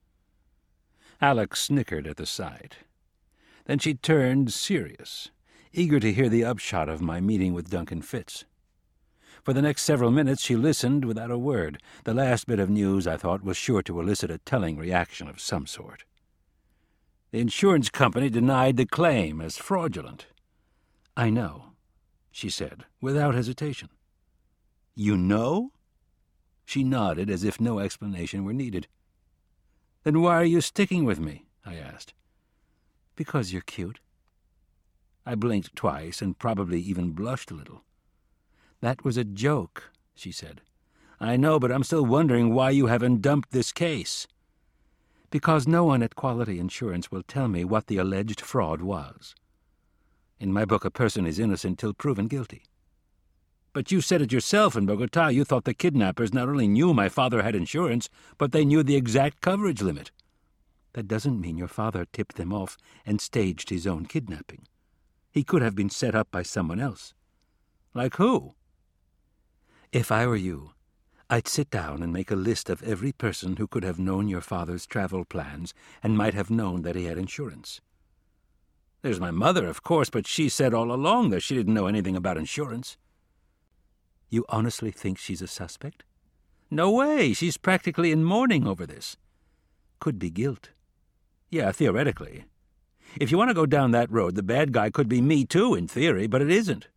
Alex snickered at the sight. Then she turned serious, eager to hear the upshot of my meeting with Duncan Fitz. For the next several minutes she listened without a word. The last bit of news, I thought, was sure to elicit a telling reaction of some sort. The insurance company denied the claim as fraudulent. "I know," she said, without hesitation. "You know?" She nodded as if no explanation were needed. "Then why are you sticking with me?" I asked. "Because you're cute." I blinked twice and probably even blushed a little. "That was a joke," she said. "I know, but I'm still wondering why you haven't dumped this case." "Because no one at Quality Insurance will tell me what the alleged fraud was. In my book, a person is innocent till proven guilty." "But you said it yourself in Bogotá. You thought the kidnappers not only knew my father had insurance, but they knew the exact coverage limit." "That doesn't mean your father tipped them off and staged his own kidnapping. He could have been set up by someone else." "Like who?" "If I were you, I'd sit down and make a list of every person who could have known your father's travel plans and might have known that he had insurance." "There's my mother, of course, but she said all along that she didn't know anything about insurance." "You honestly think she's a suspect?" "No way. She's practically in mourning over this." "Could be guilt." "Yeah, theoretically. If you want to go down that road, the bad guy could be me too, in theory, but it isn't."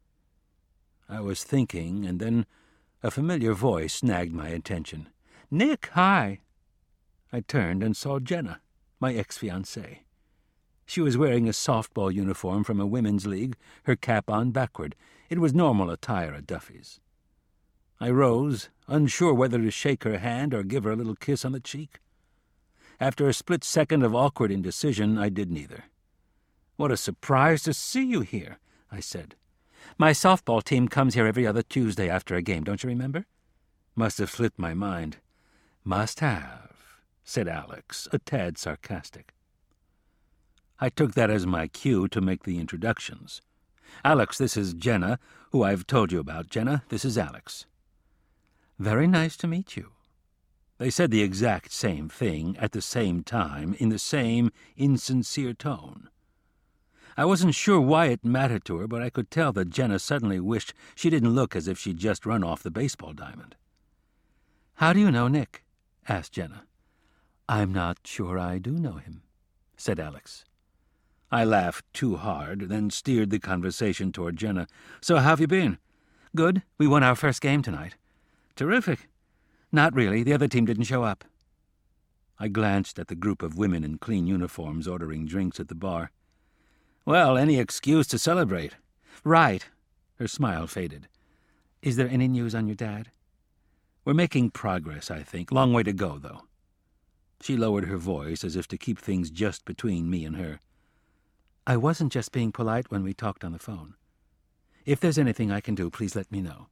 I was thinking, and then a familiar voice snagged my attention. "Nick, hi." I turned and saw Jenna, my ex-fiancée. She was wearing a softball uniform from a women's league, her cap on backward. It was normal attire at Duffy's. I rose, unsure whether to shake her hand or give her a little kiss on the cheek. After a split second of awkward indecision, I did neither. "What a surprise to see you here," I said. "My softball team comes here every other Tuesday after a game, don't you remember?" Must have slipped my mind. "Must have," said Alex, a tad sarcastic. I took that as my cue to make the introductions. "Alex, this is Jenna, who I've told you about. Jenna, this is Alex." "Very nice to meet you." They said the exact same thing at the same time in the same insincere tone. I wasn't sure why it mattered to her, but I could tell that Jenna suddenly wished she didn't look as if she'd just run off the baseball diamond. "How do you know Nick?" asked Jenna. "I'm not sure I do know him," said Alex. I laughed too hard, then steered the conversation toward Jenna. "So how have you been?" "Good. We won our first game tonight." "Terrific." "Not really. The other team didn't show up." I glanced at the group of women in clean uniforms ordering drinks at the bar. "Well, any excuse to celebrate." "Right." Her smile faded. "Is there any news on your dad?" "We're making progress, I think. Long way to go, though." She lowered her voice as if to keep things just between me and her. "I wasn't just being polite when we talked on the phone. If there's anything I can do, please let me know."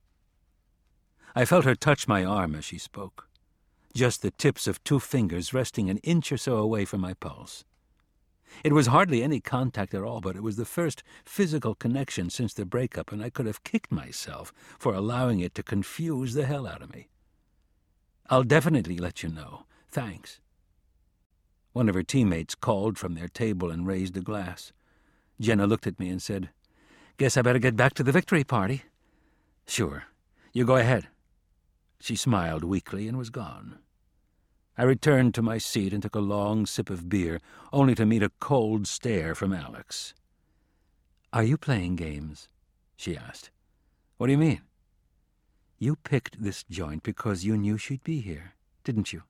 I felt her touch my arm as she spoke, just the tips of 2 fingers resting an inch or so away from my pulse. It was hardly any contact at all, but it was the first physical connection since the breakup, and I could have kicked myself for allowing it to confuse the hell out of me. "I'll definitely let you know. Thanks." One of her teammates called from their table and raised a glass. Jenna looked at me and said, "Guess I better get back to the victory party." "Sure. You go ahead." She smiled weakly and was gone. I returned to my seat and took a long sip of beer, only to meet a cold stare from Alex. "Are you playing games?" she asked. "What do you mean?" "You picked this joint because you knew she'd be here, didn't you?"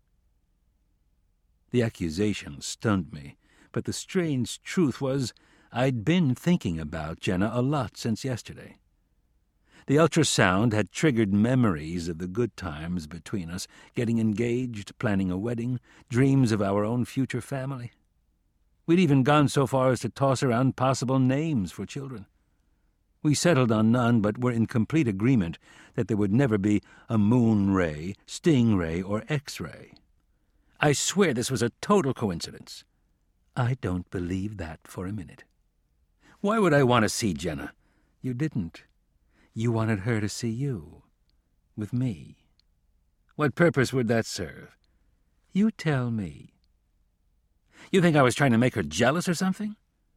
The accusation stunned me, but the strange truth was I'd been thinking about Jenna a lot since yesterday. The ultrasound had triggered memories of the good times between us, getting engaged, planning a wedding, dreams of our own future family. We'd even gone so far as to toss around possible names for children. We settled on none, but were in complete agreement that there would never be a Moon-Ray, Sting-Ray, or X-Ray. I swear this was a total coincidence. I don't believe that for a minute. Why would I want to see Jenna? You didn't. You wanted her to see you. With me. What purpose would that serve? You tell me. You think I was trying to make her jealous or something?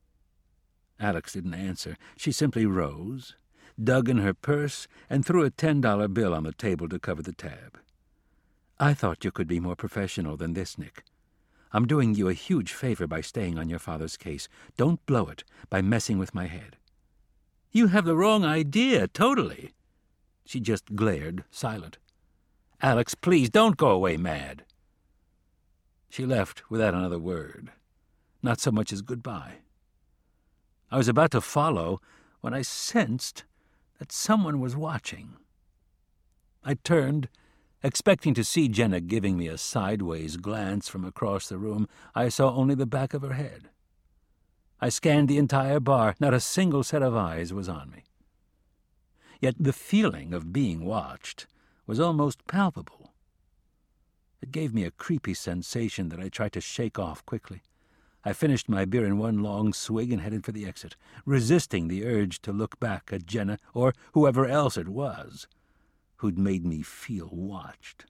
Alex didn't answer. She simply rose, dug in her purse, and threw a $10 bill on the table to cover the tab. "I thought you could be more professional than this, Nick. I'm doing you a huge favor by staying on your father's case. Don't blow it by messing with my head." "You have the wrong idea, totally." She just glared, silent. "Alex, please don't go away mad." She left without another word, not so much as goodbye. I was about to follow when I sensed that someone was watching. I turned, expecting to see Jenna giving me a sideways glance from across the room. I saw only the back of her head. I scanned the entire bar. Not a single set of eyes was on me. Yet the feeling of being watched was almost palpable. It gave me a creepy sensation that I tried to shake off quickly. I finished my beer in one long swig and headed for the exit, resisting the urge to look back at Jenna or whoever else it was who'd made me feel watched.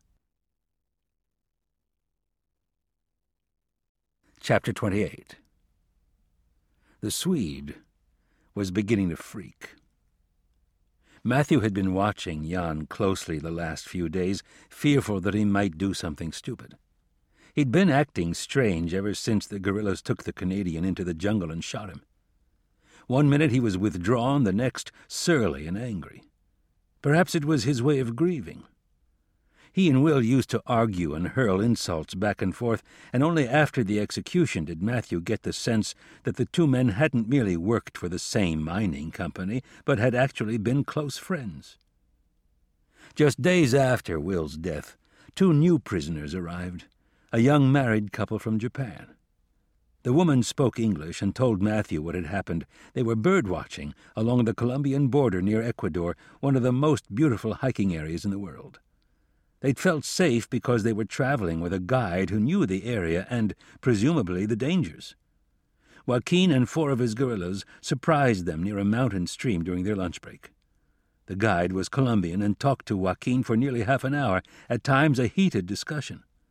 Chapter 28. The Swede was beginning to freak. Matthew had been watching Jan closely the last few days, fearful that he might do something stupid. He'd been acting strange ever since the guerrillas took the Canadian into the jungle and shot him. One minute he was withdrawn, the next surly and angry. Perhaps it was his way of grieving. He and Will used to argue and hurl insults back and forth, and only after the execution did Matthew get the sense that the 2 men hadn't merely worked for the same mining company, but had actually been close friends. Just days after Will's death, 2 new prisoners arrived, a young married couple from Japan. The woman spoke English and told Matthew what had happened. They were bird-watching along the Colombian border near Ecuador, one of the most beautiful hiking areas in the world. They'd felt safe because they were traveling with a guide who knew the area and, presumably, the dangers. Joaquin and 4 of his guerrillas surprised them near a mountain stream during their lunch break. The guide was Colombian and talked to Joaquin for nearly half an hour, at times a heated discussion.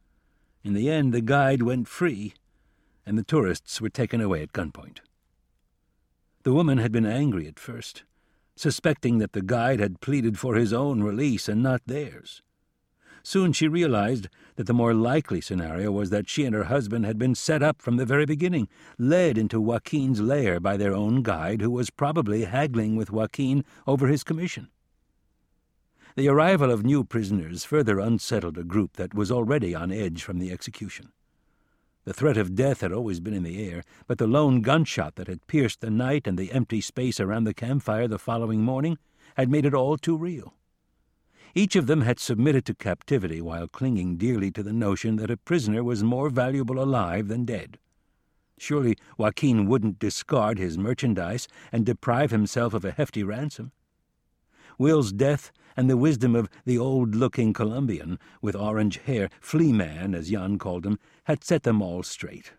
In the end, the guide went free, and the tourists were taken away at gunpoint. The woman had been angry at first, suspecting that the guide had pleaded for his own release and not theirs. Soon she realized that the more likely scenario was that she and her husband had been set up from the very beginning, led into Joaquin's lair by their own guide, who was probably haggling with Joaquin over his commission. The arrival of new prisoners further unsettled a group that was already on edge from the execution. The threat of death had always been in the air, but the lone gunshot that had pierced the night and the empty space around the campfire the following morning had made it all too real. Each of them had submitted to captivity while clinging dearly to the notion that a prisoner was more valuable alive than dead. Surely Joaquin wouldn't discard his merchandise and deprive himself of a hefty ransom. Will's death and the wisdom of the old-looking Colombian with orange hair, Flea Man, as Jan called him, had set them all straight.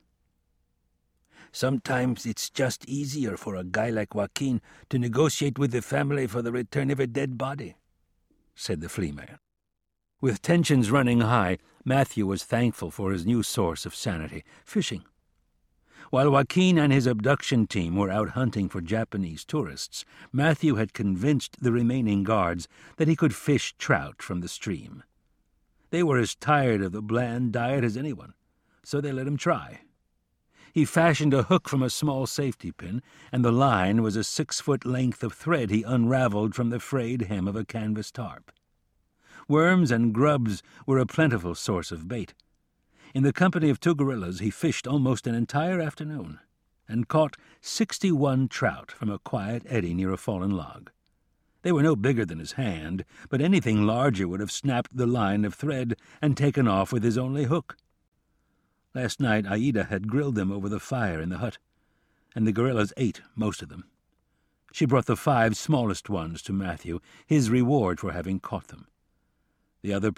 "Sometimes it's just easier for a guy like Joaquin to negotiate with the family for the return of a dead body," said the Flea Man. With tensions running high, Matthew was thankful for his new source of sanity, fishing. While Joaquin and his abduction team were out hunting for Japanese tourists, Matthew had convinced the remaining guards that he could fish trout from the stream. They were as tired of the bland diet as anyone, so they let him try. He fashioned a hook from a small safety pin, and the line was a 6-foot length of thread he unraveled from the frayed hem of a canvas tarp. Worms and grubs were a plentiful source of bait. In the company of 2 guerrillas, he fished almost an entire afternoon and caught 61 trout from a quiet eddy near a fallen log. They were no bigger than his hand, but anything larger would have snapped the line of thread and taken off with his only hook. Last night Aida had grilled them over the fire in the hut, and the guerrillas ate most of them. She brought the 5 smallest ones to Matthew, his reward for having caught them. The other